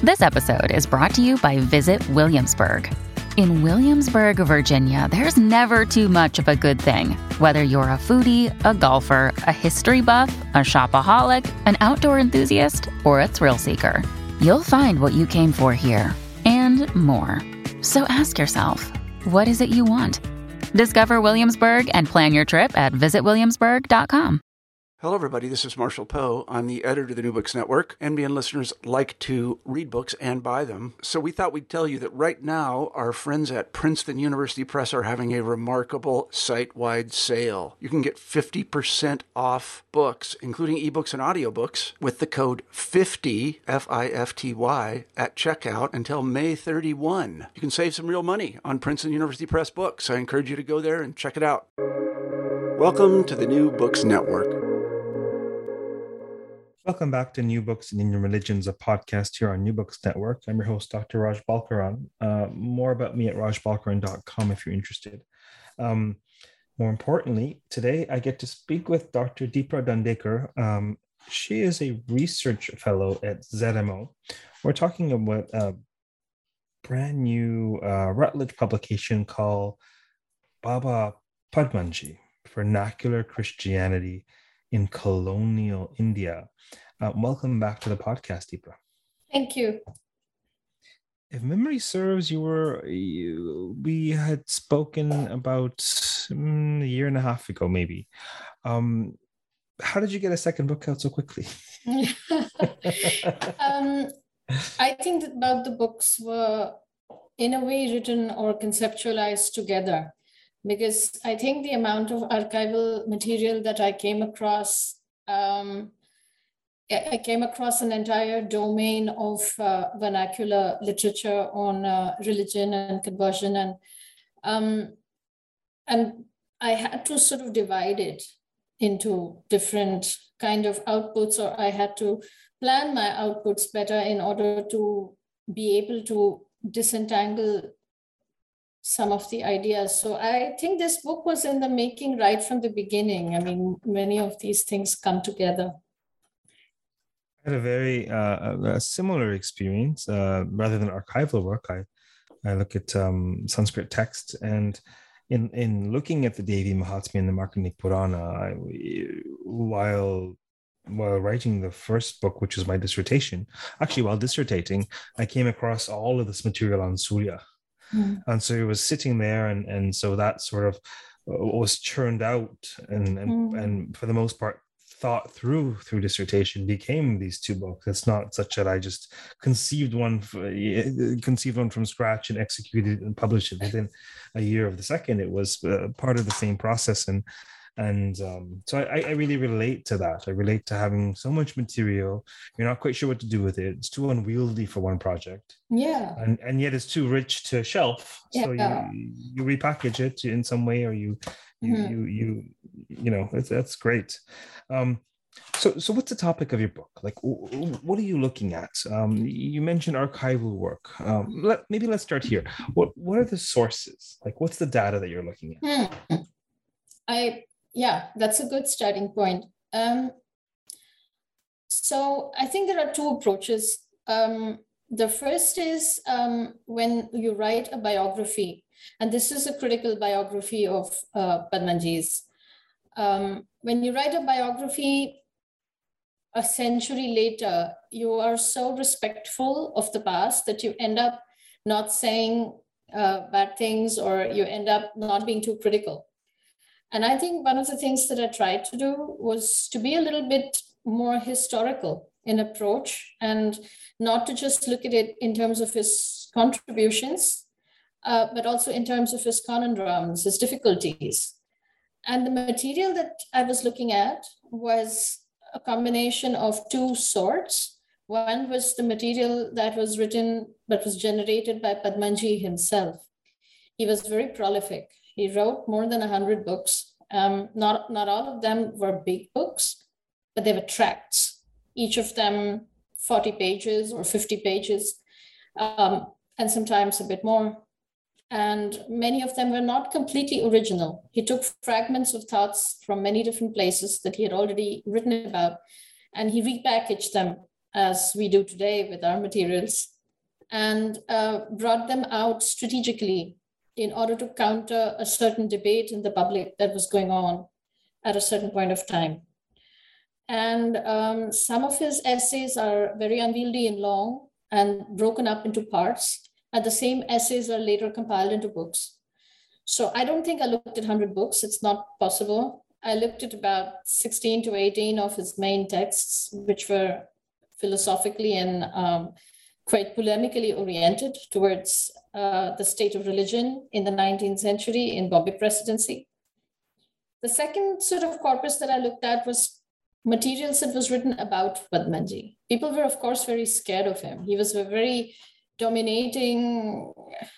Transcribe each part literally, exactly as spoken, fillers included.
This episode is brought to you by Visit Williamsburg. In Williamsburg, Virginia, there's never too much of a good thing. Whether you're a foodie, a golfer, a history buff, a shopaholic, an outdoor enthusiast, or a thrill seeker, you'll find what you came for here and more. So ask yourself, what is it you want? Discover Williamsburg and plan your trip at visit williamsburg dot com. Hello, everybody. This is Marshall Poe. I'm the editor of the New Books Network. N B N listeners like to read books and buy them. So we thought we'd tell you that right now, our friends at Princeton University Press are having a remarkable site-wide sale. You can get fifty percent off books, including ebooks and audiobooks, with the code fifty, F I F T Y, at checkout until May thirty-first. You can save some real money on Princeton University Press books. I encourage you to go there and check it out. Welcome to the New Books Network. Welcome back to New Books and Indian Religions, a podcast here on New Books Network. I'm your host, Doctor Raj Balkaran. Uh, more about me at raj balkaran dot com if you're interested. Um, more importantly, today I get to speak with Doctor Deepa Dandekar. Um, she is a research fellow at Z M O. We're talking about a brand new uh, Routledge publication called Baba Padmanji, Vernacular Christianity in Colonial India. Uh, welcome back to the podcast, Deepa. Thank you. If memory serves, you were you, we had spoken about mm, a year and a half ago, maybe. Um, how did you get a second book out so quickly? um, I think that both the books were, in a way, written or conceptualized together. Because I think the amount of archival material that I came across, um, I came across an entire domain of uh, vernacular literature on uh, religion and conversion. And, um, and I had to sort of divide it into different kind of outputs, or I had to plan my outputs better in order to be able to disentangle some of the ideas. So I think this book was in the making right from the beginning. I mean, many of these things come together. I had a very uh, a similar experience. Uh, rather than archival work, I, I look at um, Sanskrit text, and in, in looking at the Devi Mahatmya and the Markandeya Purana, I, while while writing the first book, which was my dissertation, actually while dissertating, I came across all of this material on Surya. Mm. And so it was sitting there, and, and so that sort of was churned out and and, mm. and for the most part thought through through dissertation became these two books. It's not such that I just conceived one conceived one from scratch and executed it and published it within a year of the second. It was uh, part of the same process, and And um, so I, I really relate to that. I relate to having so much material. You're not quite sure what to do with it. It's too unwieldy for one project. Yeah. And and yet it's too rich to shelf. Yeah. So you you repackage it in some way, or you you mm-hmm. you you you know, that's that's great. Um, so so what's the topic of your book? Like, what are you looking at? Um, you mentioned archival work. Um, let, maybe let's start here. What what are the sources? Like, what's the data that you're looking at? Mm. I. Yeah, that's a good starting point. Um, so I think there are two approaches. Um, the first is um, when you write a biography, and this is a critical biography of uh, Padmanji's. Um, when you write a biography a century later, you are so respectful of the past that you end up not saying uh, bad things, or you end up not being too critical. And I think one of the things that I tried to do was to be a little bit more historical in approach, and not to just look at it in terms of his contributions, uh, but also in terms of his conundrums, his difficulties. And the material that I was looking at was a combination of two sorts. One was the material that was written, but was generated by Padmanji himself. He was very prolific. He wrote more than one hundred books. Um, not, not all of them were big books, but they were tracts, each of them forty pages or fifty pages, um, and sometimes a bit more. And many of them were not completely original. He took fragments of thoughts from many different places that he had already written about, and he repackaged them as we do today with our materials. and uh, brought them out strategically in order to counter a certain debate in the public that was going on at a certain point of time. And um, some of his essays are very unwieldy and long and broken up into parts. And the same essays are later compiled into books. So I don't think I looked at one hundred books. It's not possible. I looked at about sixteen to eighteen of his main texts, which were philosophically and um, quite polemically oriented towards uh, the state of religion in the nineteenth century in Bombay Presidency. The second sort of corpus that I looked at was materials that was written about Padmanji. People were, of course, very scared of him. He was a very dominating,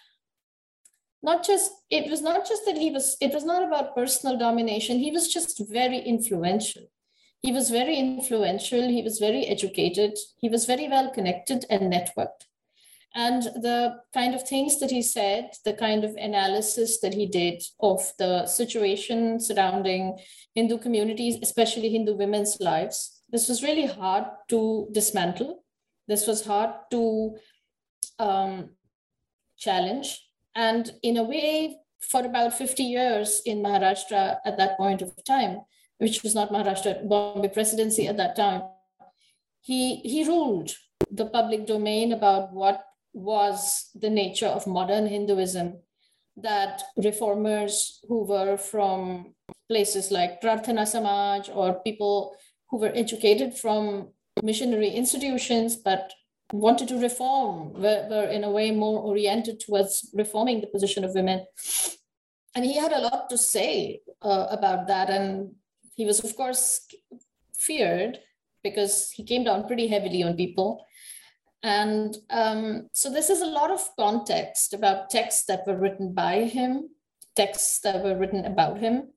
not just, it was not just that he was, it was not about personal domination. He was just very influential. He was very influential. He was very educated. He was very well connected and networked. And the kind of things that he said, the kind of analysis that he did of the situation surrounding Hindu communities, especially Hindu women's lives, this was really hard to dismantle. This was hard to um, challenge. And in a way, for about fifty years in Maharashtra at that point of time, which was not Maharashtra, Bombay Presidency at that time, he, he ruled the public domain about what was the nature of modern Hinduism, that reformers who were from places like Prarthana Samaj or people who were educated from missionary institutions but wanted to reform, were, were in a way more oriented towards reforming the position of women. And he had a lot to say uh, about that. And he was, of course, feared because he came down pretty heavily on people. And um, so this is a lot of context about texts that were written by him, texts that were written about him.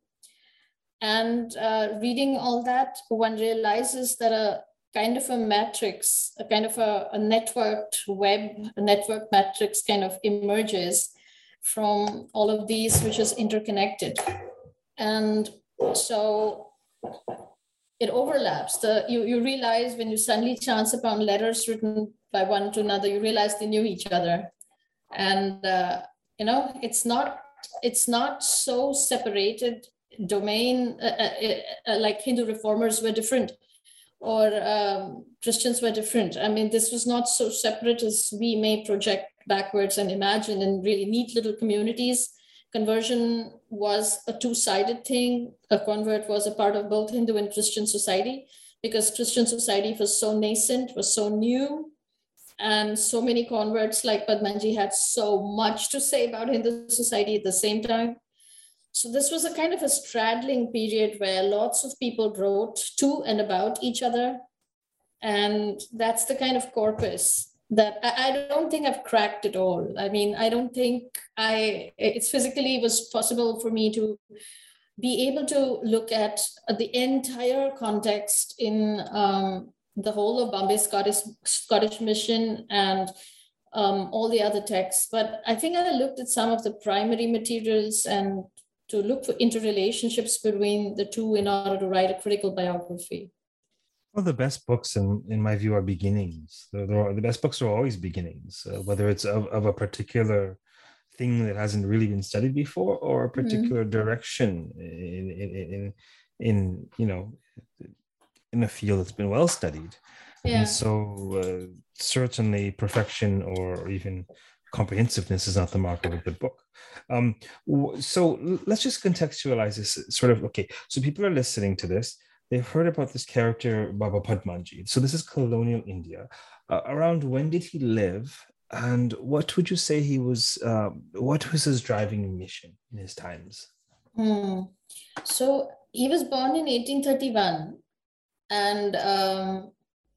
And uh, reading all that, one realizes that a kind of a matrix, a kind of a, a networked web, a network matrix kind of emerges from all of these, which is interconnected. And so it overlaps. The, you, you realize when you suddenly chance upon letters written by one to another, you realize they knew each other. And, uh, you know, it's not, it's not so separated domain, uh, uh, uh, like Hindu reformers were different or um, Christians were different. I mean, this was not so separate as we may project backwards and imagine in really neat little communities. Conversion was a two-sided thing. A convert was a part of both Hindu and Christian society because Christian society was so nascent, was so new. And so many converts like Padmanji had so much to say about Hindu society at the same time. So this was a kind of a straddling period where lots of people wrote to and about each other. And that's the kind of corpus that I, I don't think I've cracked it all. I mean, I don't think I, it's physically was possible for me to be able to look at the entire context in um, the whole of Bombay Scottish, Scottish Mission and um, all the other texts. But I think I looked at some of the primary materials and to look for interrelationships between the two in order to write a critical biography. Well, the best books, in, in my view, are beginnings. The, the, the best books are always beginnings, uh, whether it's of, of a particular thing that hasn't really been studied before or a particular mm-hmm. direction in, in, in, in, you know, in a field that's been well studied. Yeah. And so uh, certainly perfection or even comprehensiveness is not the mark of a good book. Um, so let's just contextualize this sort of, okay, so people are listening to this. They've heard about this character, Baba Padmanji. So this is colonial India. Uh, around when did he live? And what would you say he was, uh, what was his driving mission in his times? Hmm. So he was born in eighteen thirty-one. And um,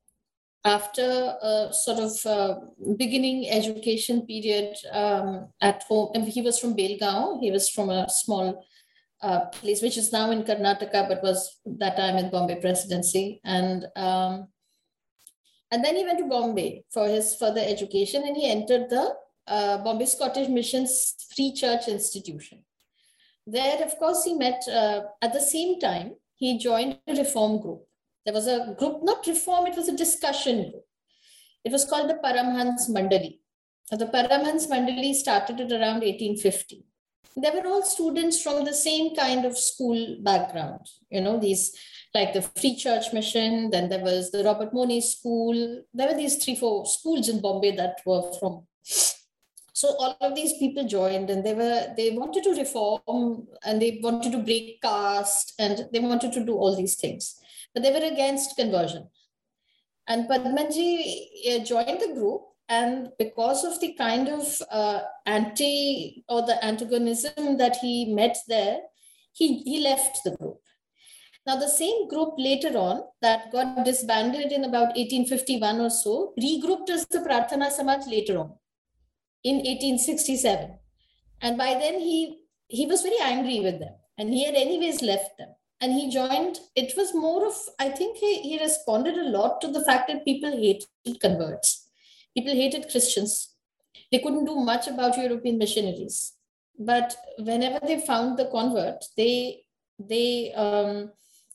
after a sort of uh, beginning education period um, at home, and he was from Belgaon. He was from a small uh, place, which is now in Karnataka, but was that time in Bombay Presidency. And um, and then he went to Bombay for his further education, and he entered the uh, Bombay Scottish Mission's Free Church Institution. There, of course, he met, uh, at the same time, he joined a reform group. There was a group, not reform, it was a discussion group. It was called the Paramhans Mandali. The Paramhans Mandali started at around eighteen fifty. They were all students from the same kind of school background, you know, these like the Free Church Mission, then there was the Robert Money School. There were these three, four schools in Bombay that were from. So all of these people joined, and they were they wanted to reform, and they wanted to break caste, and they wanted to do all these things. But they were against conversion. And Padmanji joined the group, and because of the kind of uh, anti or the antagonism that he met there, he, he left the group. Now, the same group later on that got disbanded in about eighteen fifty-one or so, regrouped as the Prarthana Samaj later on in eighteen sixty-seven. And by then he, he was very angry with them, and he had anyways left them. And he joined, it was more of, I think he, he responded a lot to the fact that people hated converts. People hated Christians. They couldn't do much about European missionaries. But whenever they found the convert, they, they um,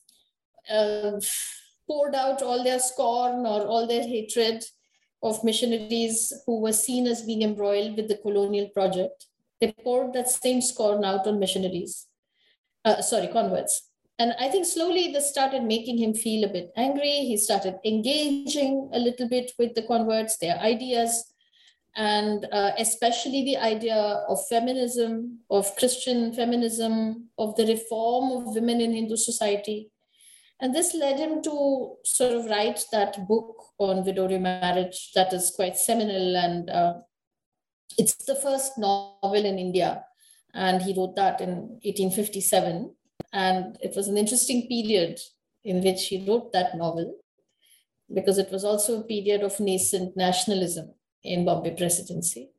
uh, poured out all their scorn or all their hatred of missionaries who were seen as being embroiled with the colonial project. They poured that same scorn out on missionaries, uh, sorry, converts. And I think slowly this started making him feel a bit angry. He started engaging a little bit with the converts, their ideas, and uh, especially the idea of feminism, of Christian feminism, of the reform of women in Hindu society. And this led him to sort of write that book on widow remarriage that is quite seminal. And uh, it's the first novel in India. And he wrote that in eighteen fifty-seven. And it was an interesting period in which he wrote that novel, because it was also a period of nascent nationalism in Bombay Presidency.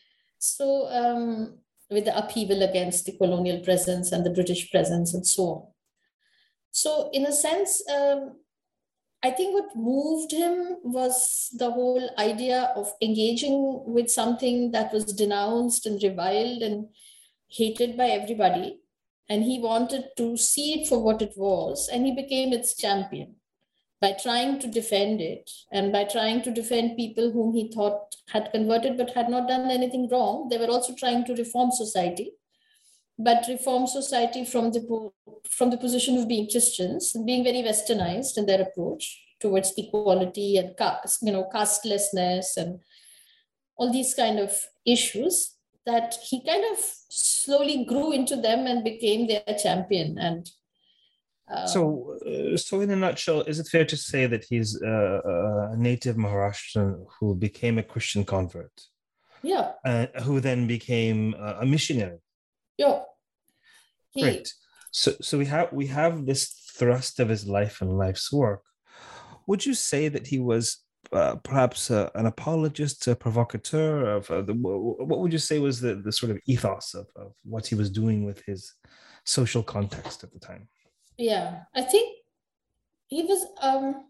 So um, with the upheaval against the colonial presence and the British presence and so on. So in a sense, um, I think what moved him was the whole idea of engaging with something that was denounced and reviled and hated by everybody. And he wanted to see it for what it was, and he became its champion by trying to defend it and by trying to defend people whom he thought had converted but had not done anything wrong. They were also trying to reform society, but reform society from the, from the position of being Christians and being very westernized in their approach towards equality and caste, you know, castelessness and all these kind of issues, that he kind of slowly grew into them and became their champion. And um, so, uh, so in a nutshell, is it fair to say that he's uh, a native Maharashtrian who became a Christian convert? Yeah. Uh, who then became uh, a missionary? Yeah. He, Great. So, so we have we have this thrust of his life and life's work. Would you say that he was Uh, perhaps uh, an apologist, a provocateur of uh, the, what would you say was the, the sort of ethos of, of what he was doing with his social context at the time? Yeah, I think he was um,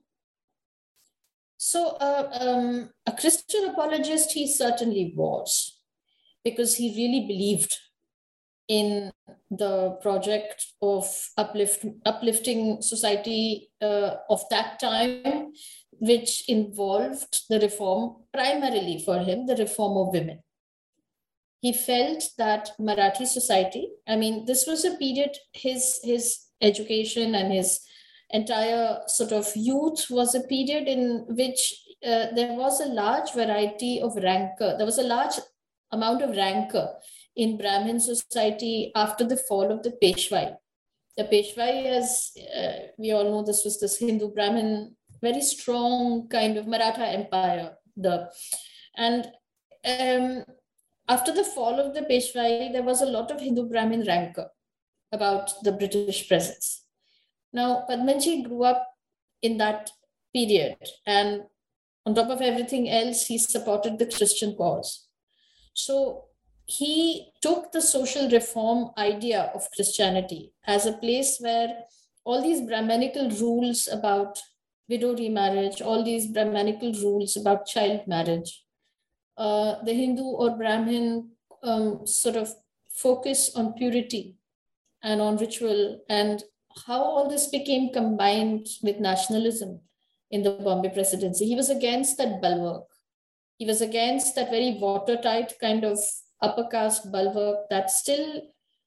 so uh, um, a Christian apologist. He certainly was, because he really believed in the project of uplift, uplifting society uh, of that time, which involved the reform, primarily for him, the reform of women. He felt that Marathi society, I mean, this was a period, his, his education and his entire sort of youth was a period in which uh, there was a large variety of rancor. There was a large amount of rancor in Brahmin society after the fall of the Peshwai. The Peshwai, as uh, we all know, this was this Hindu Brahmin, very strong kind of Maratha empire. The, and um, after the fall of the Peshwai, there was a lot of Hindu Brahmin rancor about the British presence. Now, Padmanji grew up in that period, and on top of everything else, he supported the Christian cause. So he took the social reform idea of Christianity as a place where all these Brahmanical rules about widow remarriage, all these Brahmanical rules about child marriage, uh, the Hindu or Brahmin um, sort of focus on purity and on ritual, and how all this became combined with nationalism in the Bombay Presidency. He was against that bulwark. He was against that very watertight kind of upper caste bulwark that still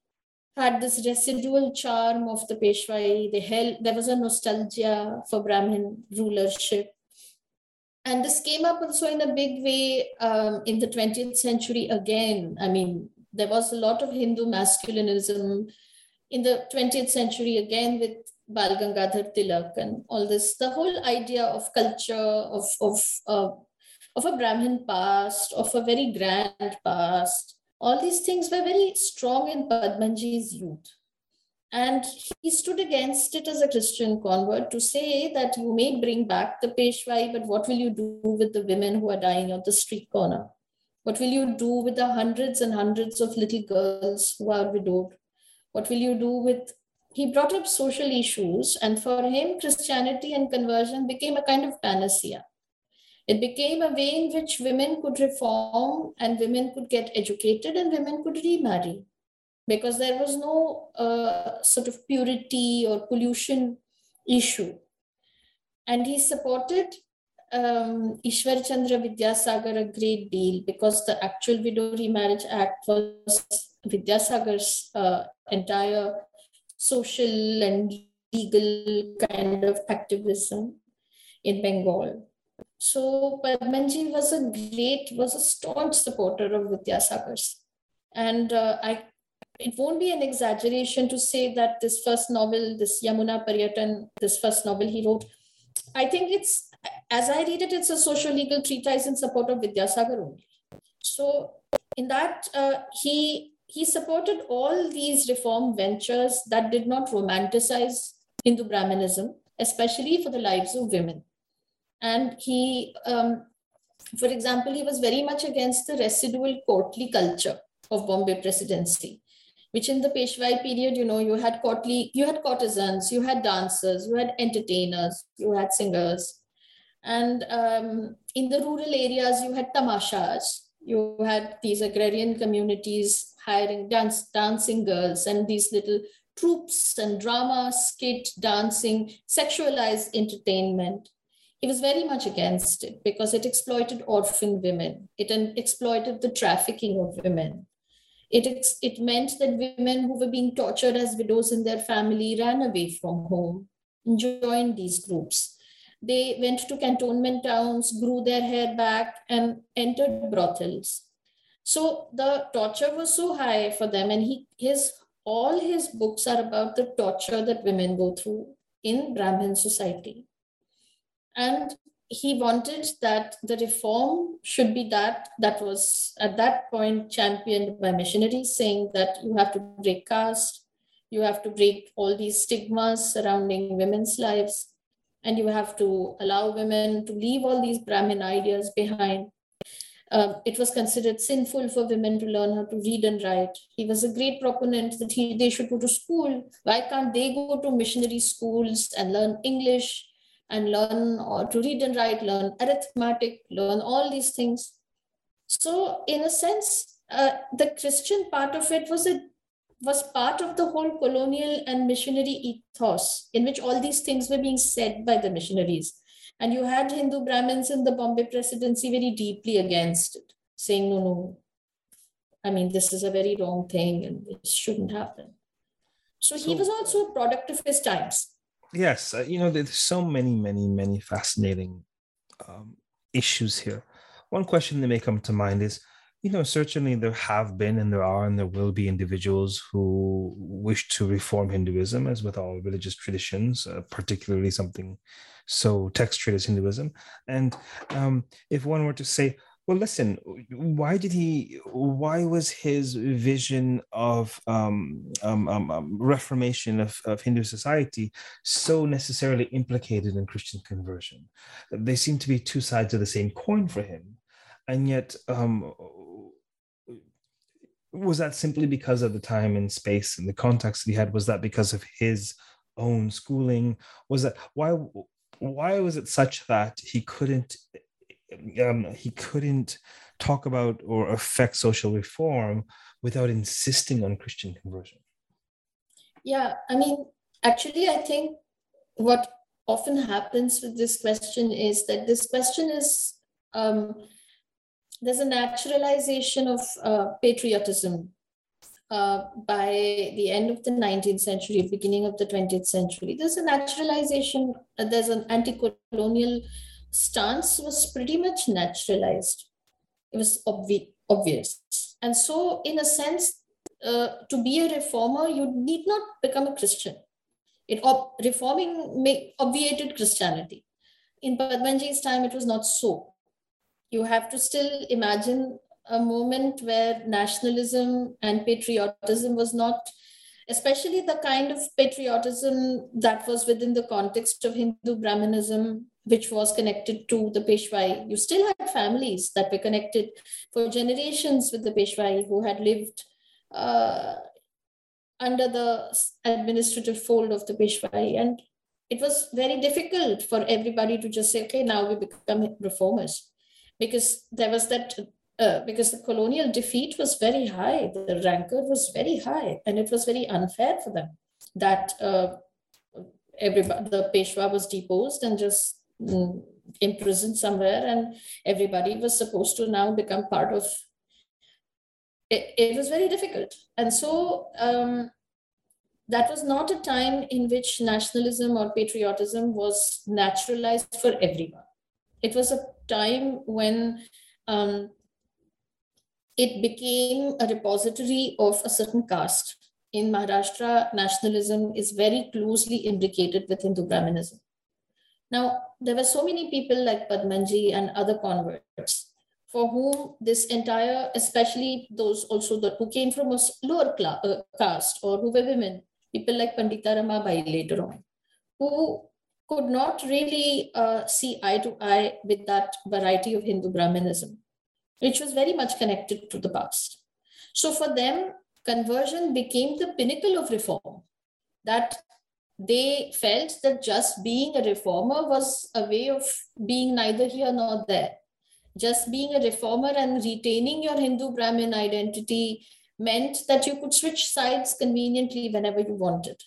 had this residual charm of the Peshwai. They held, there was a nostalgia for Brahmin rulership. And this came up also in a big way um, in the twentieth century again. I mean, there was a lot of Hindu masculinism in the twentieth century again with Bal Gangadhar Tilak and all this. The whole idea of culture, of, of, uh, of a Brahmin past, of a very grand past, all these things were very strong in Padmanji's youth. And he stood against it as a Christian convert to say that you may bring back the Peshwai, but what will you do with the women who are dying on the street corner? What will you do with the hundreds and hundreds of little girls who are widowed? What will you do with... He brought up social issues, and for him, Christianity and conversion became a kind of panacea. It became a way in which women could reform and women could get educated and women could remarry, because there was no uh, sort of purity or pollution issue. And he supported um, Ishwar Chandra Vidyasagar a great deal, because the actual Widow Remarriage Act was Vidyasagar's uh, entire social and legal kind of activism in Bengal. So Padmanji was a great, was a staunch supporter of Vidyasagar's. And uh, I, it won't be an exaggeration to say that this first novel, this Yamuna Paryatan, this first novel he wrote, I think it's, as I read it, it's a social legal treatise in support of Vidyasagar only. So in that, uh, he, he supported all these reform ventures that did not romanticize Hindu Brahmanism, especially for the lives of women. And he, um, for example, he was very much against the residual courtly culture of Bombay Presidency, which in the Peshwai period, you know, you had courtly, you had courtesans, you had dancers, you had entertainers, you had singers. And um, in the rural areas, you had tamashas. You had these agrarian communities hiring dance, dancing girls and these little troops and drama, skit, dancing, sexualized entertainment. He was very much against it because it exploited orphan women. It exploited the trafficking of women. It, it meant that women who were being tortured as widows in their family ran away from home and joined these groups. They went to cantonment towns, grew their hair back, and entered brothels. So the torture was so high for them, and he, his, all his books are about the torture that women go through in Brahmin society. And he wanted that the reform should be that, that was at that point championed by missionaries, saying that you have to break caste, you have to break all these stigmas surrounding women's lives, and you have to allow women to leave all these Brahmin ideas behind. Uh, it was considered sinful for women to learn how to read and write. He was a great proponent that he, they should go to school. Why can't they go to missionary schools and learn English and learn or to read and write, learn arithmetic, learn all these things? So in a sense, uh, the Christian part of it was a was part of the whole colonial and missionary ethos in which all these things were being said by the missionaries. And you had Hindu Brahmins in the Bombay Presidency very deeply against it, saying, no, no, I mean, this is a very wrong thing and this shouldn't happen. So, so he was also a product of his times. Yes, uh, you know, there's so many, many, many fascinating um, issues here. One question that may come to mind is, you know, certainly there have been and there are and there will be individuals who wish to reform Hinduism, as with all religious traditions, uh, particularly something so textured as Hinduism. And um, if one were to say, well, listen, why did he, why was his vision of um, um, um, um, reformation of, of Hindu society so necessarily implicated in Christian conversion? They seem to be two sides of the same coin for him. And yet, um, was that simply because of the time and space and the context that he had? Was that because of his own schooling? Was that why? Why was it such that he couldn't um, he couldn't talk about or affect social reform without insisting on Christian conversion? Yeah, I mean, actually, I think what often happens with this question is that this question is um, there's a naturalization of uh, patriotism uh, by the end of the nineteenth century, beginning of the twentieth century. There's a naturalization, uh, there's an anti-colonial stance was pretty much naturalized. It was obvi- obvious. And so in a sense, uh, to be a reformer, you need not become a Christian. It ob- reforming make, obviated Christianity. In Padmanji's time, it was not so. You have to still imagine a moment where nationalism and patriotism was not, especially the kind of patriotism that was within the context of Hindu Brahmanism, which was connected to the Peshwai. You still had families that were connected for generations with the Peshwai, who had lived uh, under the administrative fold of the Peshwai. And it was very difficult for everybody to just say, okay, now we become reformers. Because there was that, uh, because the colonial defeat was very high, the rancor was very high, and it was very unfair for them that uh, everybody, the Peshwa was deposed and just mm, imprisoned somewhere, and everybody was supposed to now become part of it. It was very difficult. And so um, that was not a time in which nationalism or patriotism was naturalized for everyone. It was a time when um, it became a repository of a certain caste. In Maharashtra, nationalism is very closely imbricated with Hindu Brahmanism. Now, there were so many people like Padmanji and other converts for whom this entire, especially those also that who came from a lower class, uh, caste or who were women, people like Pandita Ramabai later on, who could not really uh, see eye to eye with that variety of Hindu Brahmanism, which was very much connected to the past. So for them, conversion became the pinnacle of reform, that they felt that just being a reformer was a way of being neither here nor there. Just being a reformer and retaining your Hindu Brahmin identity meant that you could switch sides conveniently whenever you wanted.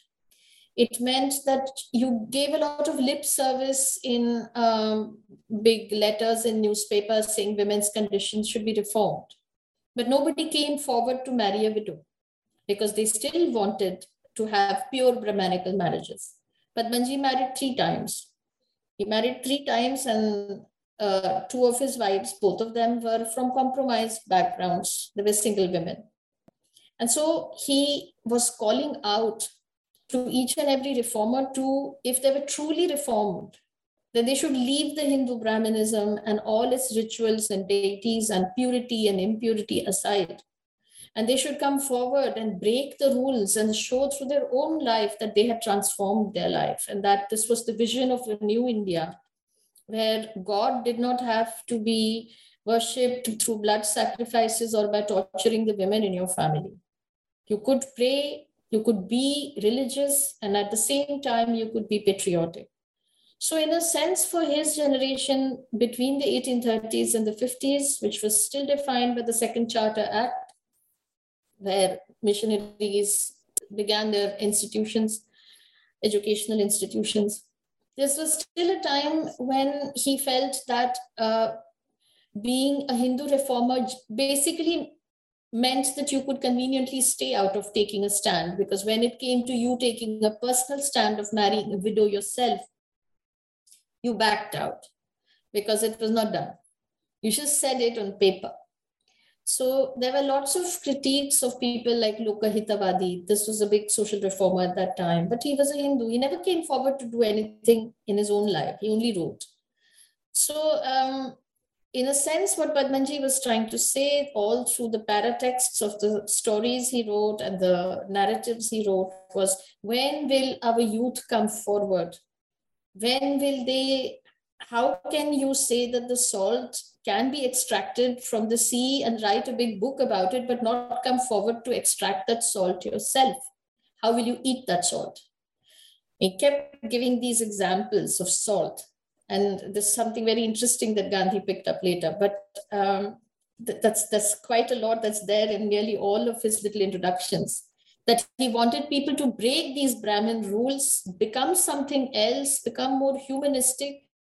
It meant that you gave a lot of lip service in um, big letters in newspapers saying women's conditions should be reformed. But nobody came forward to marry a widow because they still wanted to have pure Brahmanical marriages. Padmanji married three times. He married three times, and uh, two of his wives, both of them were from compromised backgrounds. They were single women. And so he was calling out to each and every reformer to, if they were truly reformed, then they should leave the Hindu Brahmanism and all its rituals and deities and purity and impurity aside. And they should come forward and break the rules and show through their own life that they had transformed their life, and that this was the vision of a new India, where God did not have to be worshipped through blood sacrifices or by torturing the women in your family. You could pray, you could be religious, and at the same time, you could be patriotic. So in a sense, for his generation, between the eighteen thirties and the fifties, which was still defined by the Second Charter Act, where missionaries began their institutions, educational institutions, this was still a time when he felt that uh, being a Hindu reformer basically meant that you could conveniently stay out of taking a stand, because when it came to you taking a personal stand of marrying a widow yourself, you backed out because it was not done. You just said it on paper. So there were lots of critiques of people like Lokahitavadi. This was a big social reformer at that time, but he was a Hindu. He never came forward to do anything in his own life. He only wrote. So um, in a sense, what Padmanji was trying to say all through the paratexts of the stories he wrote and the narratives he wrote was, when will our youth come forward? When will they, how can you say that the salt can be extracted from the sea and write a big book about it, but not come forward to extract that salt yourself? How will you eat that salt? He kept giving these examples of salt. And there's something very interesting that Gandhi picked up later, but um, th- that's, that's quite a lot that's there in nearly all of his little introductions, that he wanted people to break these Brahmin rules, become something else, become more humanistic,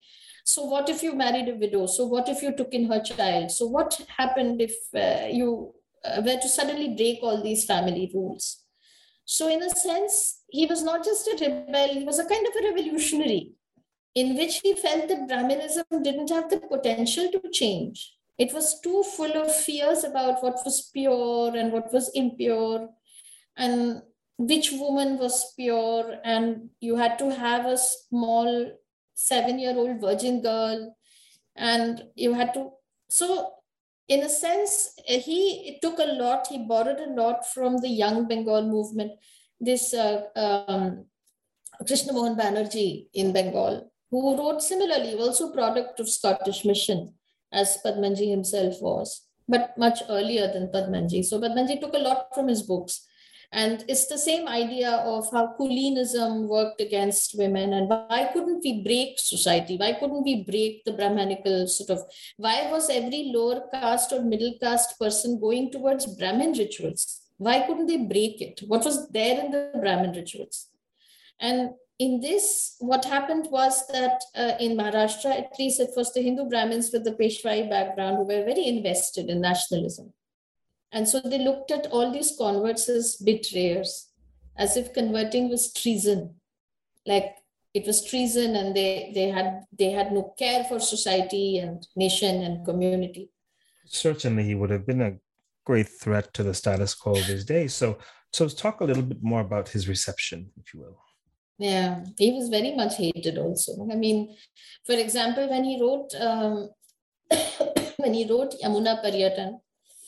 So what if you married a widow? So what if you took in her child? So what happened if uh, you uh, were to suddenly break all these family rules? So in a sense, he was not just a rebel, he was a kind of a revolutionary, in which he felt that Brahminism didn't have the potential to change. It was too full of fears about what was pure and what was impure, and which woman was pure, and you had to have a small seven-year-old virgin girl, and you had to, so in a sense, he took a lot, he borrowed a lot from the young Bengal movement. This uh, um, Krishna Mohan Banerjee in Bengal, who wrote similarly, also product of Scottish mission, as Padmanji himself was, but much earlier than Padmanji. So Padmanji took a lot from his books. And it's the same idea of how Kulinism worked against women, and why couldn't we break society? Why couldn't we break the Brahmanical sort of, why was every lower caste or middle caste person going towards Brahmin rituals? Why couldn't they break it? What was there in the Brahmin rituals? And in this, what happened was that uh, in Maharashtra, at least it was the Hindu Brahmins with the Peshwai background who were very invested in nationalism. And so they looked at all these converts as betrayers, as if converting was treason. Like it was treason, and they, they, had, they had no care for society and nation and community. Certainly, he would have been a great threat to the status quo of his day. So, so let's talk a little bit more about his reception, if you will. Yeah, he was very much hated also. I mean, for example, when he wrote, um, when he wrote Yamuna Paryatan,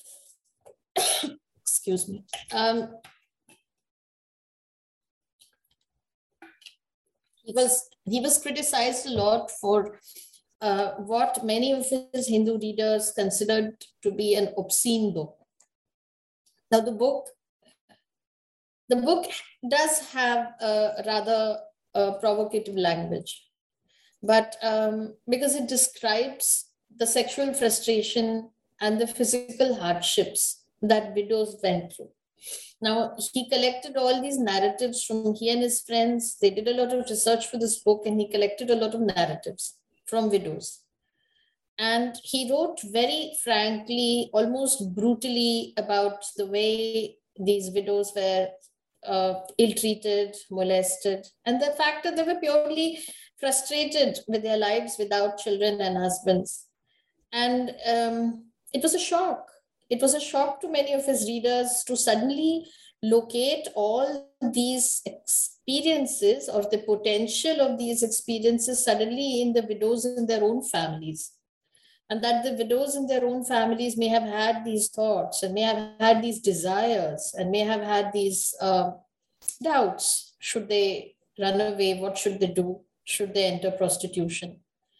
excuse me, um, he was he was criticized a lot for uh, what many of his Hindu readers considered to be an obscene book. Now, the book, the book does have a rather uh, provocative language, but um, because it describes the sexual frustration and the physical hardships that widows went through. Now, he collected all these narratives from he and his friends. They did a lot of research for this book, and he collected a lot of narratives from widows. And he wrote very frankly, almost brutally, about the way these widows were uh, ill-treated, molested, and the fact that they were purely frustrated with their lives without children and husbands. And um, it was a shock. It was a shock to many of his readers to suddenly locate all these experiences, or the potential of these experiences, suddenly in the widows in their own families. And that the widows in their own families may have had these thoughts, and may have had these desires, and may have had these uh, doubts. Should they run away? What should they do? Should they enter prostitution?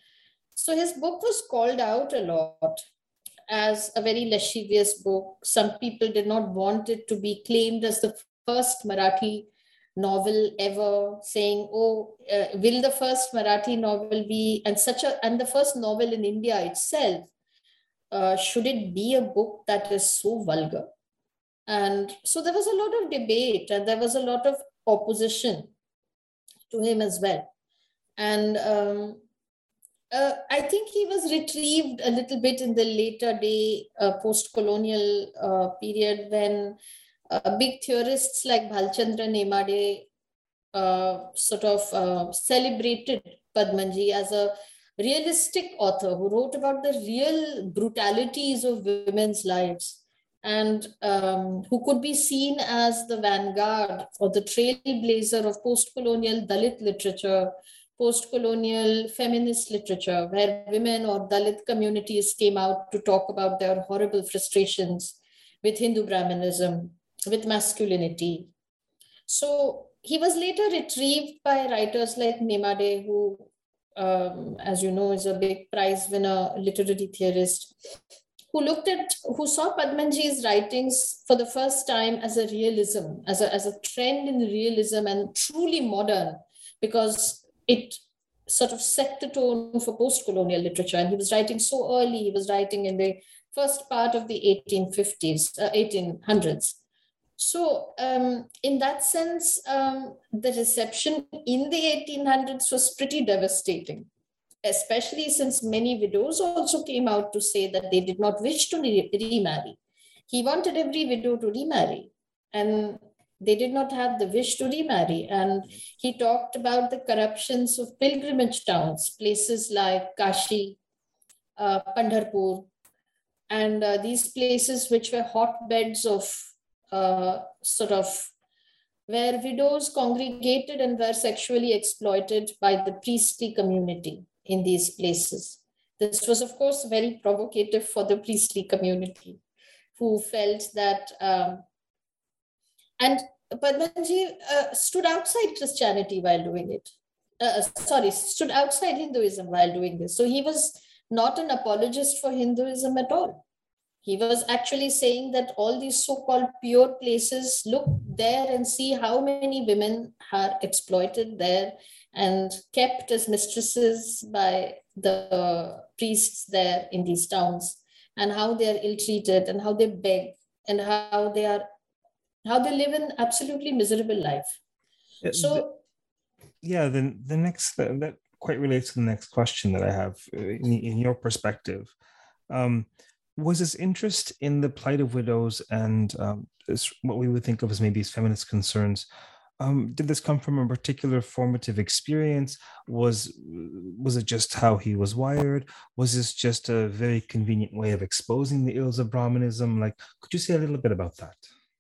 So his book was called out a lot as a very lascivious book. Some people did not want it to be claimed as the first Marathi novel ever, saying, oh, uh, will the first Marathi novel be, and such a, and the first novel in India itself, uh, should it be a book that is so vulgar? And so there was a lot of debate, and there was a lot of opposition to him as well. And um, Uh, I think he was retrieved a little bit in the later day uh, post-colonial uh, period, when uh, big theorists like Bhalchandra Nemade uh, sort of uh, celebrated Padmanji as a realistic author who wrote about the real brutalities of women's lives, and um, who could be seen as the vanguard or the trailblazer of post-colonial Dalit literature, post-colonial feminist literature, where women or Dalit communities came out to talk about their horrible frustrations with Hindu Brahminism, with masculinity. So he was later retrieved by writers like Nemade, who, um, as you know, is a big prize winner literary theorist, who looked at, who saw Padmanji's writings for the first time as a realism, as a, as a trend in realism, and truly modern, because it sort of set the tone for post-colonial literature. And he was writing so early. He was writing in the first part of the eighteen fifties, uh, eighteen hundreds. So um, in that sense, um, the reception in the eighteen hundreds was pretty devastating. especially since many widows also came out to say that they did not wish to re- remarry. He wanted every widow to remarry, and they did not have the wish to remarry. And he talked about the corruptions of pilgrimage towns, places like Kashi, uh, Pandharpur, and uh, these places which were hotbeds of uh, sort of where widows congregated and were sexually exploited by the priestly community in these places. This was, of course, very provocative for the priestly community, who felt that, um, and Padmanji uh, stood outside Christianity while doing it. Uh, sorry, stood outside Hinduism while doing this. So he was not an apologist for Hinduism at all. He was actually saying that all these so-called pure places, look there and see how many women are exploited there and kept as mistresses by the priests there in these towns, and how they are ill-treated and how they beg and how they are, how they live an absolutely miserable life. So, yeah, then the next, that quite relates to the next question that I have in, in your perspective. Um, was this interest in the plight of widows and um, this, what we would think of as maybe as feminist concerns, um, did this come from a particular formative experience? Was, was it just how he was wired? Was this just a very convenient way of exposing the ills of Brahmanism? Like, could you say a little bit about that?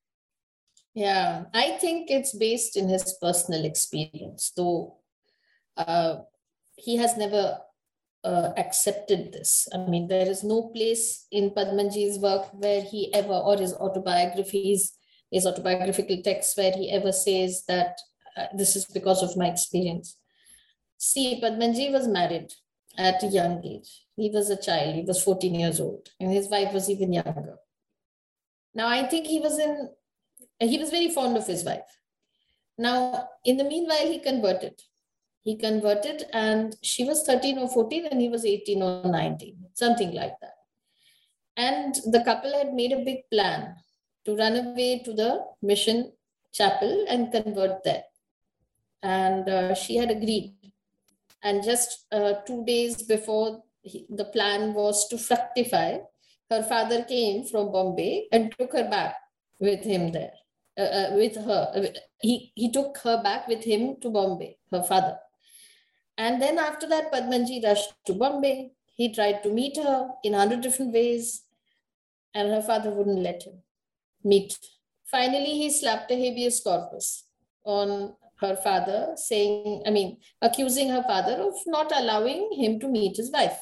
Yeah, I think it's based in his personal experience, though uh, he has never Uh, accepted this. I mean, there is no place in Padmanji's work where he ever, or his autobiographies, his autobiographical texts, where he ever says that uh, this is because of my experience. See, Padmanji was married at a young age. He was a child, he was fourteen years old, and his wife was even younger. Now, I think he was in, he was very fond of his wife. Now, in the meanwhile, he converted. He converted and she was thirteen or fourteen and he was eighteen or nineteen, something like that. And the couple had made a big plan to run away to the mission chapel and convert there. And uh, she had agreed. And just uh, two days before he, the plan was to fructify, her father came from Bombay and took her back with him there, uh, uh, with her. He, he took her back with him to Bombay, her father. And then after that, Padmanji rushed to Bombay. He tried to meet her in a hundred different ways, and her father wouldn't let him meet. Finally, he slapped a habeas corpus on her father, saying, I mean, accusing her father of not allowing him to meet his wife.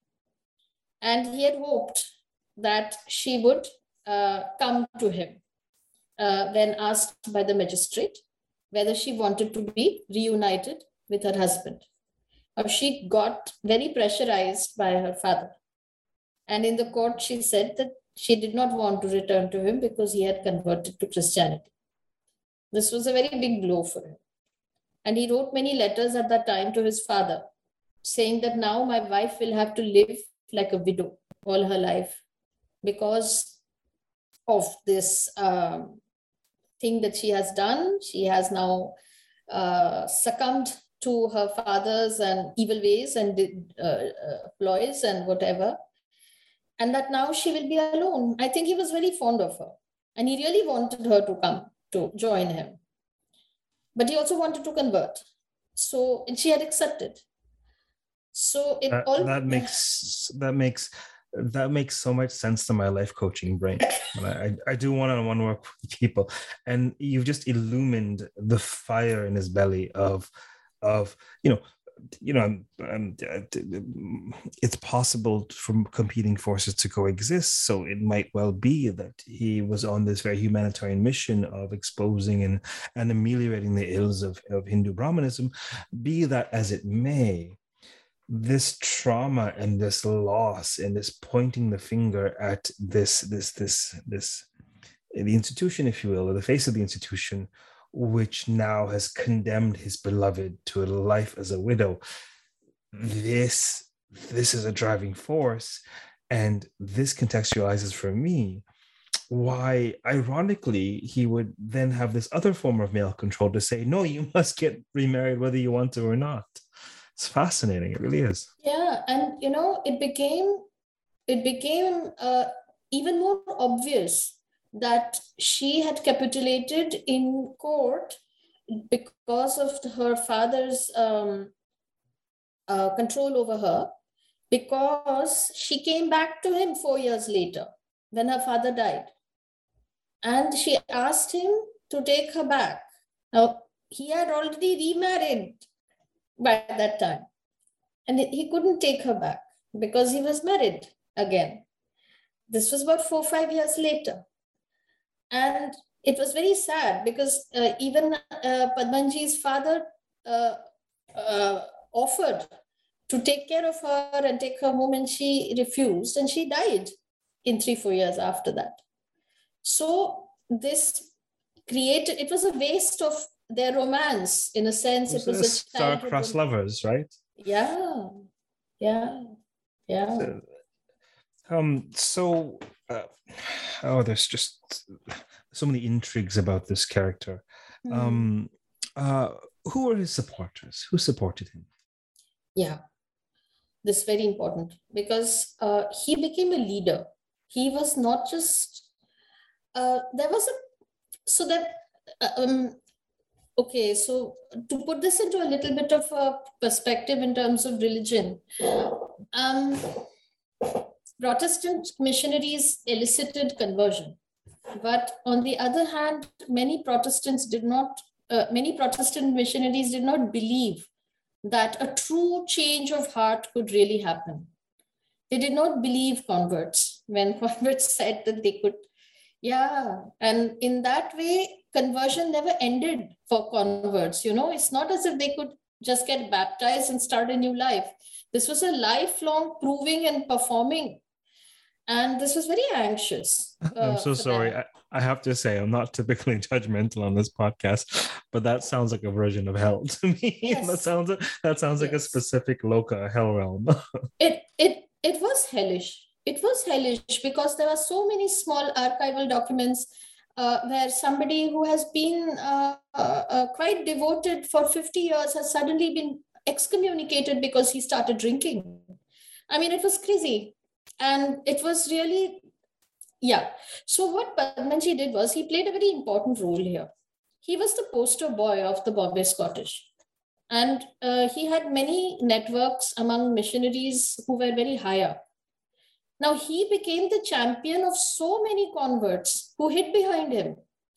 And he had hoped that she would uh, come to him uh, when asked by the magistrate whether she wanted to be reunited with her husband. She got very pressurized by her father. And in the court, she said that she did not want to return to him because he had converted to Christianity. This was a very big blow for him. And he wrote many letters at that time to his father, saying that now my wife will have to live like a widow all her life because of this um, thing that she has done. She has now uh, succumbed to her father's and evil ways and uh, uh, ploys and whatever, and that now she will be alone. I think he was very fond of her, and he really wanted her to come to join him. But he also wanted to convert. So and she had accepted. So it that, all that makes that makes that makes so much sense to my life coaching brain. I, I do one-on-one work with people, and you've just illumined the fire in his belly of of, you know, you know, um, it's possible for competing forces to coexist. So it might well be that he was on this very humanitarian mission of exposing and, and ameliorating the ills of, of Hindu Brahmanism. Be that as it may, this trauma and this loss and this pointing the finger at this, this, this, this, the institution, if you will, or the face of the institution, which now has condemned his beloved to a life as a widow. This, this is a driving force. And this contextualizes for me why, ironically, he would then have this other form of male control to say, no, you must get remarried whether you want to or not. It's fascinating. It really is. Yeah, and you know, it became it became uh, even more obvious that she had capitulated in court because of her father's um, uh, control over her, because she came back to him four years later when her father died. And she asked him to take her back. Now, he had already remarried by that time. And he couldn't take her back because he was married again. This was about four or five years later. And it was very sad because uh, even uh, Padmanji's father uh, uh, offered to take care of her and take her home, and she refused, and she died in three, four years after that. So this created, it was a waste of their romance in a sense. It was, it was a a star-crossed lovers, right? Yeah, yeah, yeah. So, um, so uh, oh, there's just so many intrigues about this character. Mm. Um, uh, who were his supporters? Who supported him? Yeah, this is very important because uh, he became a leader. He was not just, uh, there was a, so that, uh, um, okay, so to put this into a little bit of a perspective in terms of religion, um, Protestant missionaries elicited conversion. But on the other hand, many Protestants did not, uh, many Protestant missionaries did not believe that a true change of heart could really happen. They did not believe converts when converts said that they could. Yeah. And in that way, conversion never ended for converts. You know, it's not as if they could just get baptized and start a new life. This was a lifelong proving and performing. And this was very anxious. Uh, I'm so sorry. I, I have to say, I'm not typically judgmental on this podcast, but that sounds like a version of hell to me. Yes. that sounds that sounds like yes. a specific loca hell realm. it it it was hellish. It was hellish because there were so many small archival documents uh, where somebody who has been uh, uh, uh, quite devoted for fifty years has suddenly been excommunicated because he started drinking. I mean, it was crazy. And it was really, yeah. So what Padmanji did was he played a very important role here. He was the poster boy of the Bombay Scottish. And uh, he had many networks among missionaries who were very high up. Now he became the champion of so many converts who hid behind him,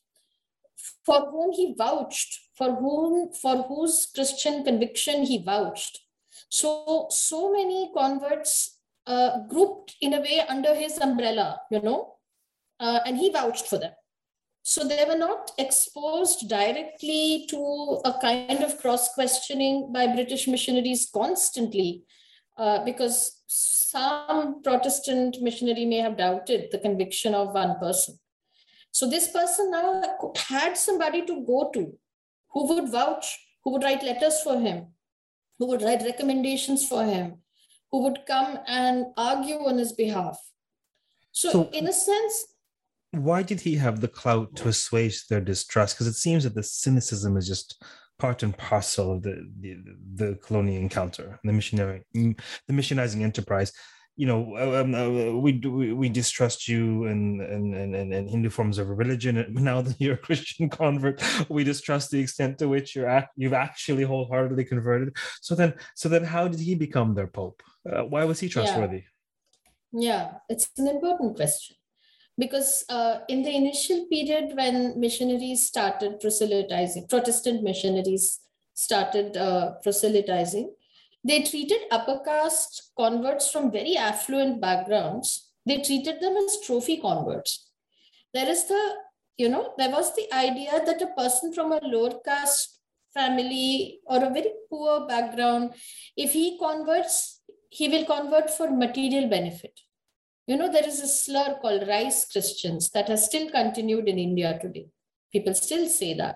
for whom he vouched, for whom, for whose Christian conviction he vouched. So, so many converts uh, grouped in a way under his umbrella, you know, uh, and he vouched for them. So they were not exposed directly to a kind of cross-questioning by British missionaries constantly, uh, because some Protestant missionary may have doubted the conviction of one person. So this person now had somebody to go to who would vouch, who would write letters for him, who would write recommendations for him, who would come and argue on his behalf. So, so in a sense, why did he have the clout to assuage their distrust? Because it seems that the cynicism is just part and parcel of the, the, the colonial encounter, the missionary, the missionizing enterprise. You know, um, uh, we, we we distrust you and and, and and Hindu forms of religion. And now that you're a Christian convert, we distrust the extent to which you're act, you've actually wholeheartedly converted. So then, so then, how did he become their pope? Uh, why was he trustworthy? Yeah, yeah, it's an important question. Because uh, in the initial period when missionaries started proselytizing, Protestant missionaries started uh, proselytizing, they treated upper caste converts from very affluent backgrounds. They treated them as trophy converts. There is the, you know, there was the idea that a person from a lower caste family or a very poor background, if he converts, he will convert for material benefit. You know, there is a slur called rice Christians that has still continued in India today. People still say that.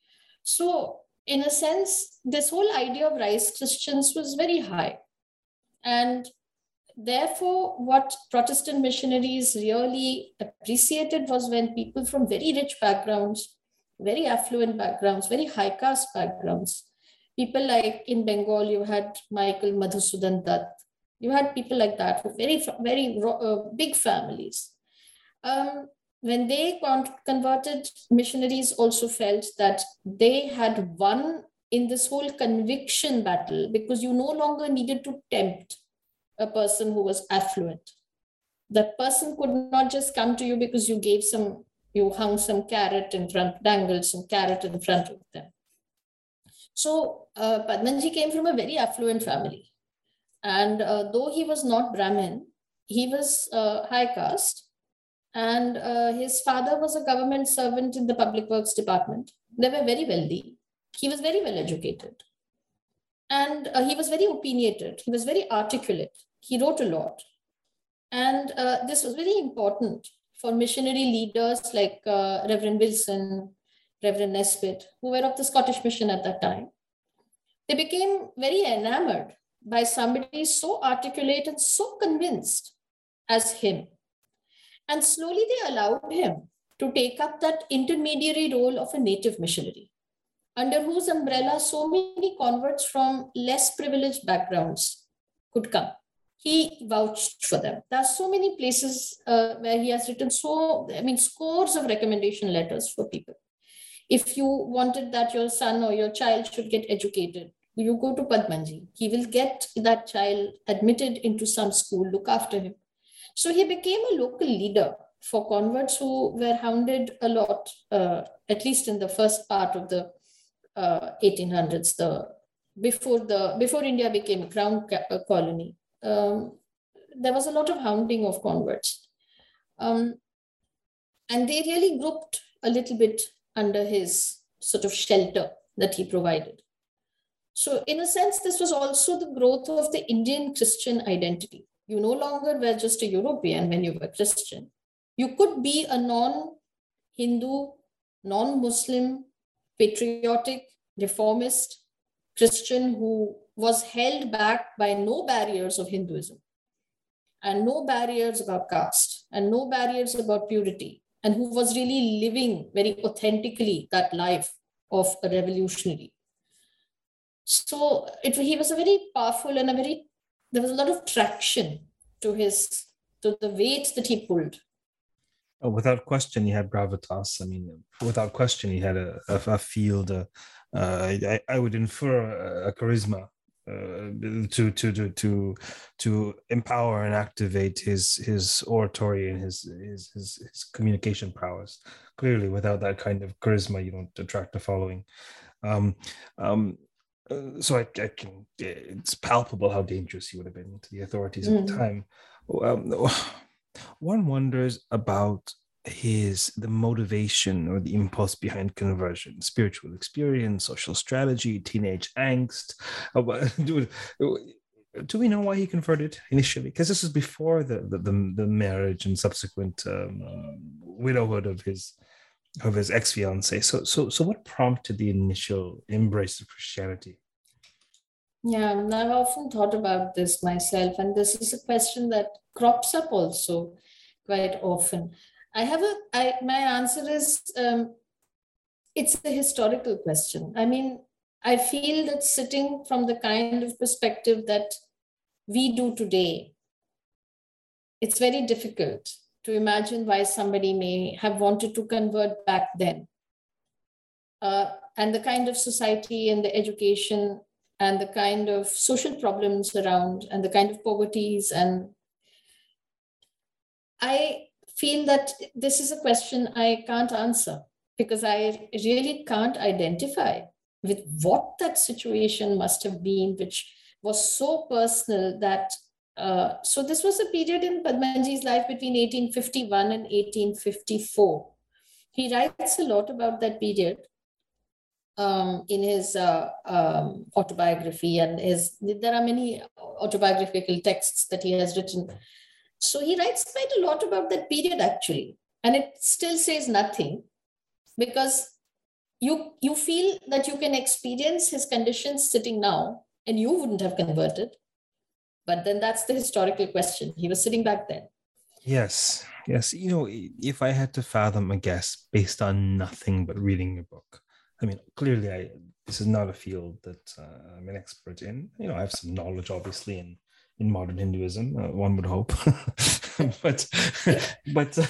So, in a sense, this whole idea of rice Christians was very high. And therefore, what Protestant missionaries really appreciated was when people from very rich backgrounds, very affluent backgrounds, very high caste backgrounds, People like in Bengal, you had Michael Madhusudan Dutt. You had people like that who very, very uh, big families. Um, when they con- converted, missionaries also felt that they had won in this whole conviction battle, because you no longer needed to tempt a person who was affluent. That person could not just come to you because you gave some, you hung some carrot in front, dangled some carrot in front of them. So uh, Padmanji came from a very affluent family. And uh, though he was not Brahmin, he was uh, high caste. And uh, his father was a government servant in the public works department. They were very wealthy. He was very well educated. And uh, he was very opinionated. He was very articulate. He wrote a lot. And uh, this was very important for missionary leaders like uh, Reverend Wilson, Reverend Nesbitt, who were of the Scottish Mission at that time. They became very enamored by somebody so articulate and so convinced as him. And slowly they allowed him to take up that intermediary role of a native missionary, under whose umbrella so many converts from less privileged backgrounds could come. He vouched for them. There are so many places uh, where he has written so, I mean, scores of recommendation letters for people. If you wanted that your son or your child should get educated, you go to Padmanji. He will get that child admitted into some school, look after him. So he became a local leader for converts who were hounded a lot, uh, at least in the first part of the uh, eighteen hundreds, the before the before India became a crown ca- colony. Um, there was a lot of hounding of converts. Um, and they really grouped a little bit under his sort of shelter that he provided. So in a sense, this was also the growth of the Indian Christian identity. You no longer were just a European when you were Christian. You could be a non-Hindu, non-Muslim, patriotic, reformist Christian who was held back by no barriers of Hinduism and no barriers about caste and no barriers about purity, and who was really living very authentically that life of a revolutionary. So it, he was a very powerful and a very, there was a lot of traction to his, to the weight that he pulled. Oh, without question, he had gravitas. I mean, without question, he had a, a, a field. Uh, uh, I, I would infer a, a charisma uh, to, to to to to empower and activate his his oratory and his his his, his communication prowess. Clearly, without that kind of charisma, you don't attract a following. Um, um, uh, so I, I can. It's palpable how dangerous he would have been to the authorities mm. at the time. Um, One wonders about his the motivation or the impulse behind conversion: spiritual experience, social strategy, teenage angst. Do, do we know why he converted initially? Because this is before the the, the, the marriage and subsequent um, widowhood of his of his ex-fiancée. So so so what prompted the initial embrace of Christianity? Yeah, I've often thought about this myself, and this is a question that crops up also quite often. I have a, I, my answer is, um, it's a historical question. I mean, I feel that sitting from the kind of perspective that we do today, it's very difficult to imagine why somebody may have wanted to convert back then. Uh, and the kind of society and the education and the kind of social problems around and the kind of poverties. And I feel that this is a question I can't answer, because I really can't identify with what that situation must have been, which was so personal that, uh, so this was a period in Padmanji's life between eighteen fifty-one and eighteen fifty-four. He writes a lot about that period. Um, in his uh, um, autobiography, and his, there are many autobiographical texts that he has written. So he writes quite a lot about that period actually, and it still says nothing, because you, you feel that you can experience his conditions sitting now and you wouldn't have converted. But then that's the historical question. He was sitting back then. Yes, yes. You know, if I had to fathom a guess based on nothing but reading your book, I mean, clearly, I this is not a field that uh, I'm an expert in. You know, I have some knowledge, obviously, in in modern Hinduism. Uh, one would hope, but but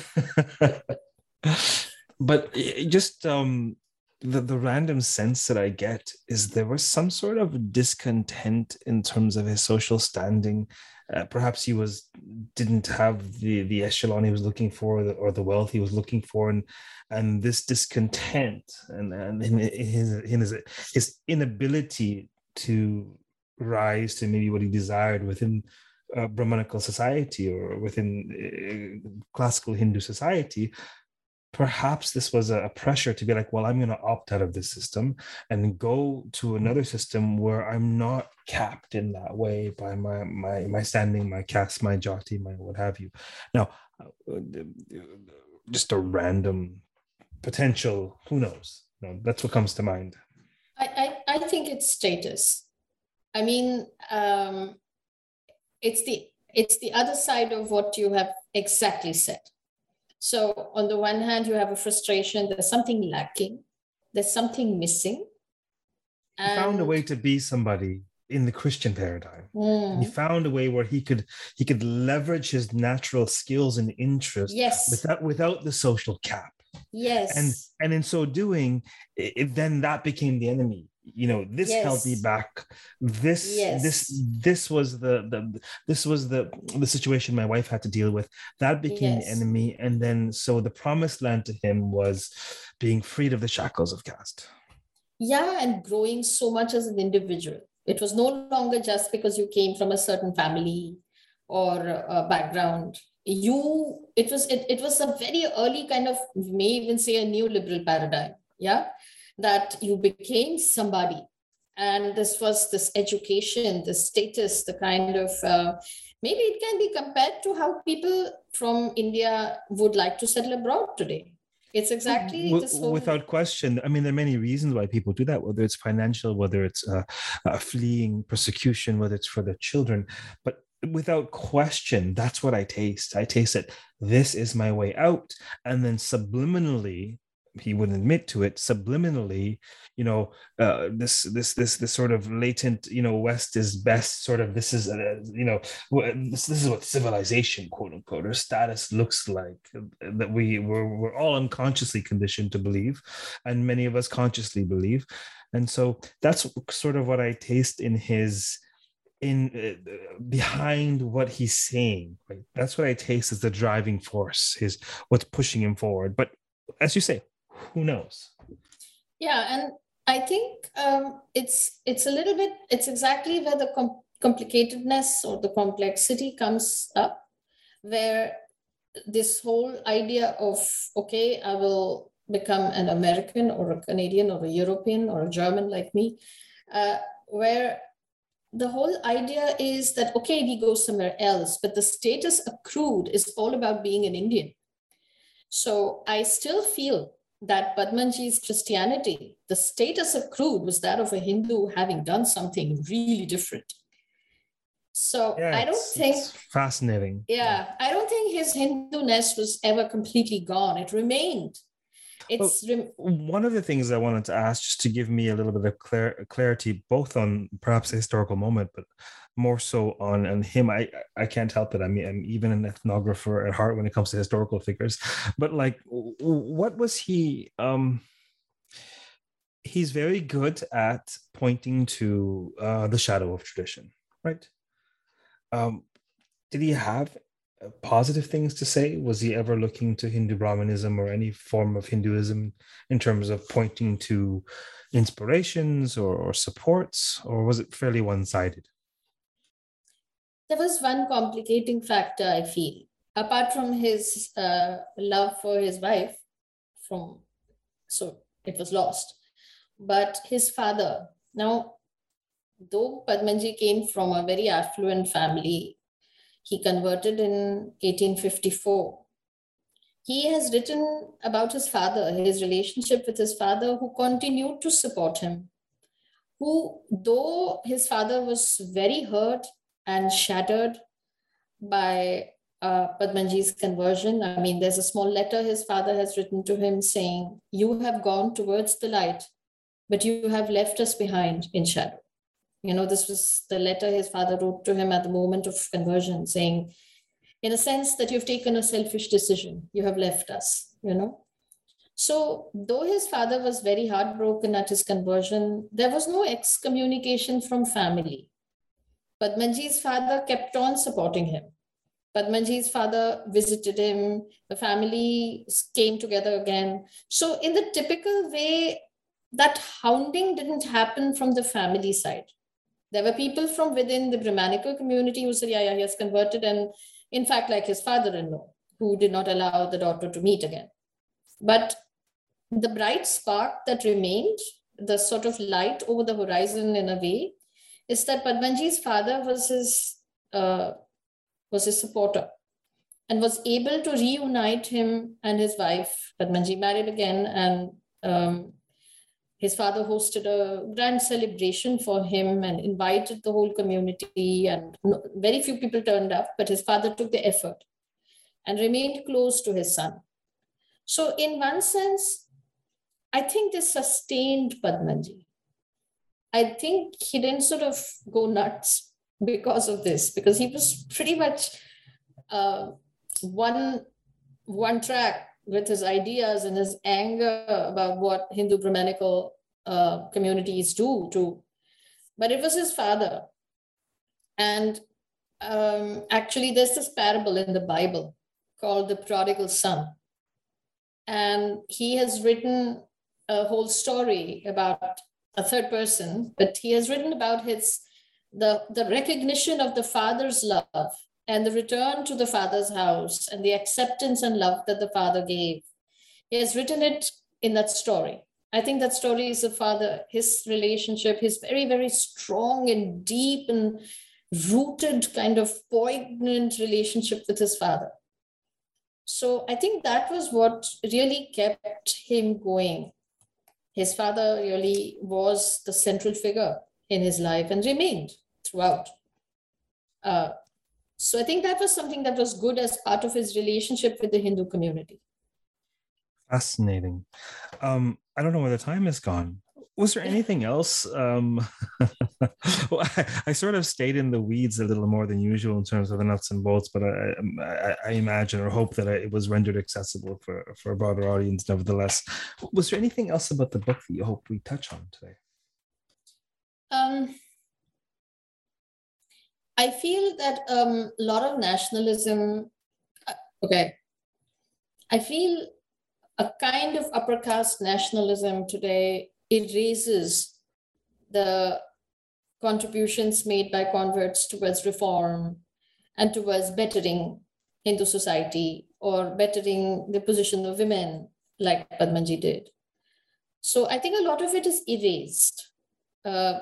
but just um, the the random sense that I get is there was some sort of discontent in terms of his social standing. Uh, perhaps he was didn't have the the echelon he was looking for, or the, or the wealth he was looking for, and and this discontent and and his his his inability to rise to maybe what he desired within uh, Brahmanical society or within uh, classical Hindu society. Perhaps this was a pressure to be like, well, I'm going to opt out of this system and go to another system where I'm not capped in that way by my my my standing, my caste, my jati, my what have you. Now, just a random potential, who knows? You know, that's what comes to mind. I, I, I think it's status. I mean, um, it's the it's the other side of what you have exactly said. So on the one hand, you have a frustration, there's something lacking, there's something missing. And he found a way to be somebody in the Christian paradigm. Mm. He found a way where he could he could leverage his natural skills and interests yes. without without the social cap. Yes. And and in so doing, it, then that became the enemy. You know, this yes. held me back. This yes. this this was the the this was the the situation my wife had to deal with. That became yes. the enemy. And then so the promised land to him was being freed of the shackles of caste. Yeah, and growing so much as an individual. It was no longer just because you came from a certain family or a background. You, it was it, it was a very early kind of, you may even say a neoliberal paradigm, yeah, that you became somebody. And this was this education, the status, the kind of, uh, maybe it can be compared to how people from India would like to settle abroad today. It's exactly w- this whole... Without question. I mean, there are many reasons why people do that, whether it's financial, whether it's uh, uh, fleeing persecution, whether it's for their children. But without question, that's what I taste. I taste it. This is my way out. And then subliminally, he wouldn't admit to it, subliminally, you know, uh, this this this this sort of latent, you know, West is best sort of, this is, uh, you know, this, this is what civilization, quote unquote, or status looks like, that we, we're, we're all unconsciously conditioned to believe, and many of us consciously believe. And so that's sort of what I taste in his, in uh, behind what he's saying, right? That's what I taste as the driving force, his, what's pushing him forward. But as you say, who knows? Yeah, and I think um, it's it's a little bit, it's exactly where the com- complicatedness or the complexity comes up, where this whole idea of, okay, I will become an American or a Canadian or a European or a German like me, uh, where the whole idea is that, okay, we go somewhere else, but the status accrued is all about being an Indian. So I still feel that Padmanji's Christianity, the status accrued was that of a Hindu having done something really different. So yeah, I don't it's, think... It's fascinating. Yeah, yeah, I don't think his Hindu-ness was ever completely gone. It remained. It's well, rem- one of the things I wanted to ask, just to give me a little bit of clar- clarity, both on perhaps a historical moment, but more so on, on him. I I can't help it. I mean, I'm even an ethnographer at heart when it comes to historical figures. But like, what was he? Um, he's very good at pointing to uh, the shadow of tradition, right? Um, did he have positive things to say? Was he ever looking to Hindu Brahmanism or any form of Hinduism in terms of pointing to inspirations or, or supports, or was it fairly one-sided? There was one complicating factor, I feel, apart from his uh, love for his wife, from so it was lost, but his father. Now, though Padmanji came from a very affluent family, he converted in eighteen fifty-four. He has written about his father, his relationship with his father, who continued to support him, who, though his father was very hurt and shattered by uh, Padmanji's conversion. I mean, there's a small letter his father has written to him saying, "You have gone towards the light, but you have left us behind in shadow. You know, this was the letter his father wrote to him at the moment of conversion, saying, in a sense, that you've taken a selfish decision. You have left us, you know. So though his father was very heartbroken at his conversion, there was no excommunication from family. Padmanji's father kept on supporting him. Padmanji's father visited him. The family came together again. So in the typical way, that hounding didn't happen from the family side. There were people from within the Brahmanical community who said, yeah, yeah, he has converted. And in fact, like his father-in-law, who did not allow the daughter to meet again. But the bright spark that remained, the sort of light over the horizon in a way, is that Padmanji's father was his, uh, was his supporter and was able to reunite him and his wife. Padmanji married again, and um, his father hosted a grand celebration for him and invited the whole community, and very few people turned up, but his father took the effort and remained close to his son. So in one sense, I think this sustained Padmanji. I think he didn't sort of go nuts because of this, because he was pretty much uh, one, one track with his ideas and his anger about what Hindu Brahmanical uh, communities do to, but it was his father. And um, actually there's this parable in the Bible called the prodigal son. And he has written a whole story about a third person, but he has written about his, the, the recognition of the father's love and the return to the father's house and the acceptance and love that the father gave. He has written it in that story. I think that story is the father, his relationship, his very, very strong and deep and rooted kind of poignant relationship with his father. So I think that was what really kept him going. His father really was the central figure in his life and remained throughout. Uh, so I think that was something that was good as part of his relationship with the Hindu community. Fascinating. Um, I don't know where the time has gone. Was there anything else? Um, well, I, I sort of stayed in the weeds a little more than usual in terms of the nuts and bolts, but I, I, I imagine or hope that it was rendered accessible for, for a broader audience nevertheless. Was there anything else about the book that you hope we touch on today? Um, I feel that um, a lot of nationalism, okay, I feel a kind of upper caste nationalism today erases the contributions made by converts towards reform and towards bettering Hindu society or bettering the position of women like Padmanji did. So I think a lot of it is erased uh,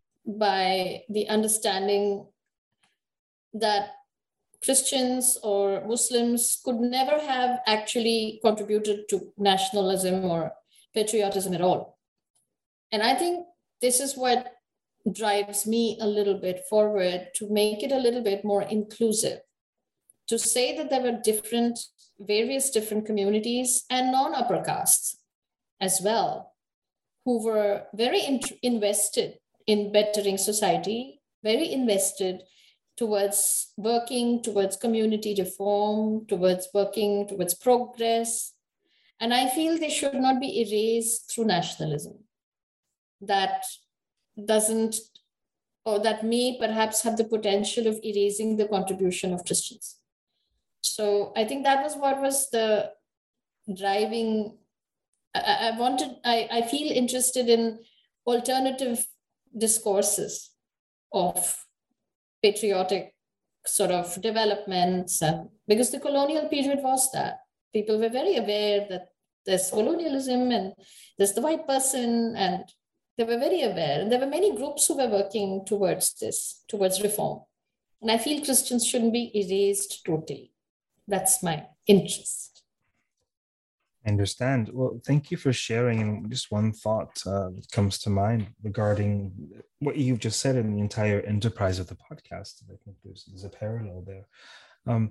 by the understanding that Christians or Muslims could never have actually contributed to nationalism or patriotism at all. And I think this is what drives me a little bit forward to make it a little bit more inclusive, to say that there were different, various different communities and non-upper castes as well, who were very in- invested in bettering society, very invested towards working towards community reform, towards working towards progress. And I feel they should not be erased through nationalism. That doesn't, or that may perhaps have the potential of erasing the contribution of Christians. So I think that was what was the driving, I, I wanted, I, I feel interested in alternative discourses of patriotic sort of developments, and because the colonial period was that. People were very aware that there's colonialism and there's the white person, and they were very aware. And there were many groups who were working towards this, towards reform. And I feel Christians shouldn't be erased totally. That's my interest. I understand. Well, thank you for sharing. And just one thought uh, that comes to mind regarding what you've just said in the entire enterprise of the podcast. I think there's, there's a parallel there. Um,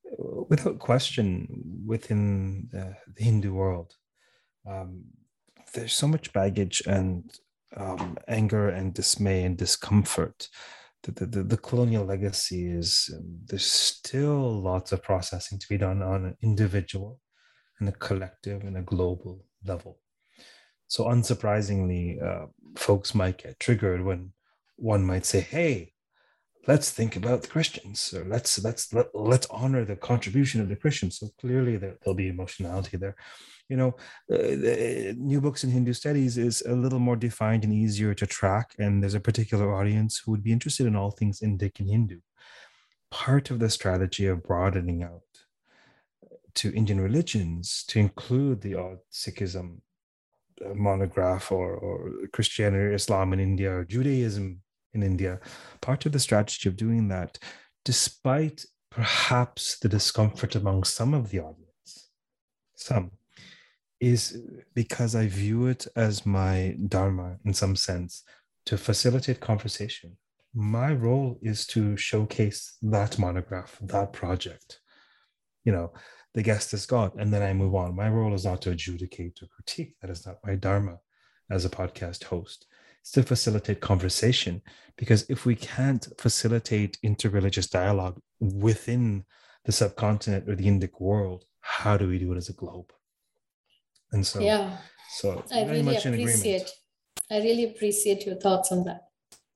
without question, within the, the Hindu world, um, there's so much baggage and um, anger and dismay and discomfort. The, the, the, the colonial legacy is, um, there's still lots of processing to be done on an individual and a collective and a global level. So unsurprisingly, uh, folks might get triggered when one might say, hey, let's think about the Christians, or let's let's let, let's honor the contribution of the Christians. So clearly there, there'll be emotionality there. You know, uh, the New Books in Hindu Studies is a little more defined and easier to track, and there's a particular audience who would be interested in all things Indic and Hindu. Part of the strategy of broadening out to Indian religions to include the odd Sikhism monograph, or, or Christianity or Islam in India, or Judaism in India, part of the strategy of doing that, despite perhaps the discomfort among some of the audience, some, is because I view it as my dharma in some sense to facilitate conversation. My role is to showcase that monograph, that project. You know, the guest is God, and then I move on. My role is not to adjudicate or critique. That is not my dharma as a podcast host. It's to facilitate conversation, because if we can't facilitate interreligious dialogue within the subcontinent or the Indic world, how do we do it as a globe? And so, yeah, so I very really much in appreciate. agreement. I really appreciate your thoughts on that.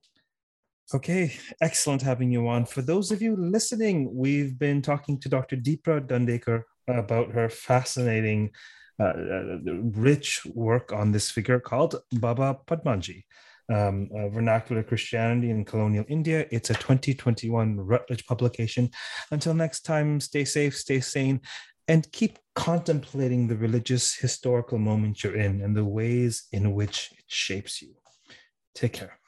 Okay, excellent having you on. For those of you listening, we've been talking to Doctor Deepa Dandekar about her fascinating, uh, rich work on this figure called Baba Padmanji, um, uh, Vernacular Christianity in Colonial India. It's a twenty twenty-one Routledge publication. Until next time, stay safe, stay sane, and keep contemplating the religious historical moment you're in and the ways in which it shapes you. Take care.